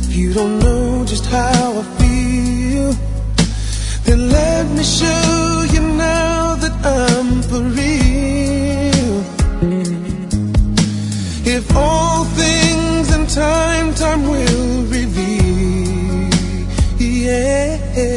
If you don't know just how I feel, then let me show you now that I'm for real. If all things in time will reveal. Yeah,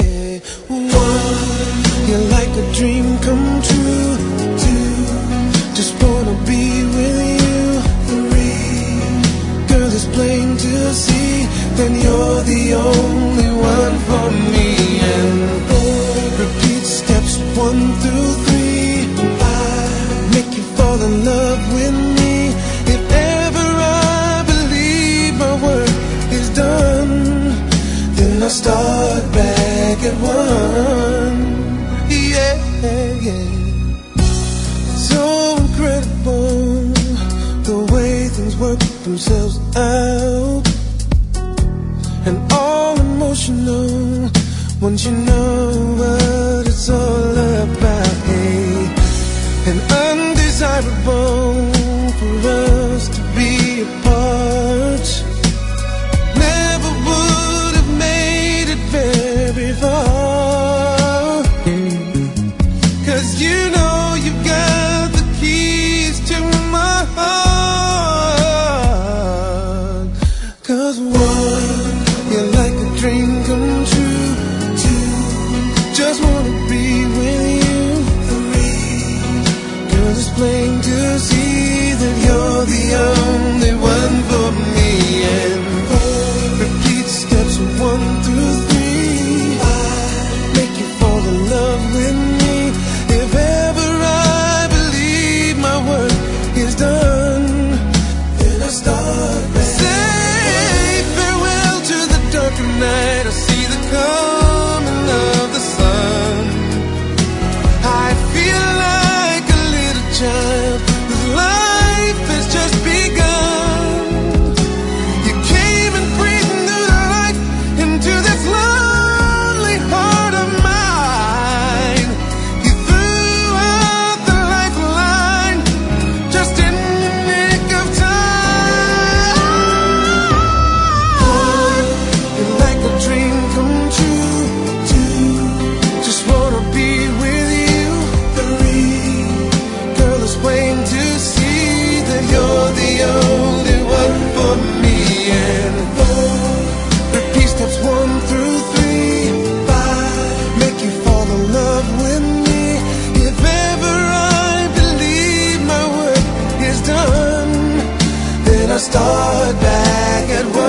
one, you're like a dream come true. Two, just wanna be with you. Three, girl, it's plain to see, then you're the only one for me. And four, repeat steps 1 through 3. Five, make you fall in love with me. If ever I believe my work is done, then I start back at 1. Yeah, yeah. So incredible the way things work themselves out, and all emotional once you know what it's all about. Hey, and undesirable for us to be apart. Never would have made it very far, 'cause you know you've got the keys to my heart. 'Cause one, you're like a dream come true. Two, just wanna be with you. Three, girl, it's plain to see that you're the only one for me. And four, repeat steps 1 through 3. Five, make you fall in love with me. If ever I believe my work is done, then I start back. Say farewell to the darker night. I see the coming of the sun. I feel like a little child whose life has just begun. You came and breathed new life into this lonely heart of mine. You threw out the lifeline just in the nick of time. One, you're like a dream come true. Two, just wanna be with you. Three, girl, it's plain to see that you're the only one for me. And four, repeat steps 1 through 3. Five, make you fall in love with me. If ever I believe my work is done, then I start back at 1.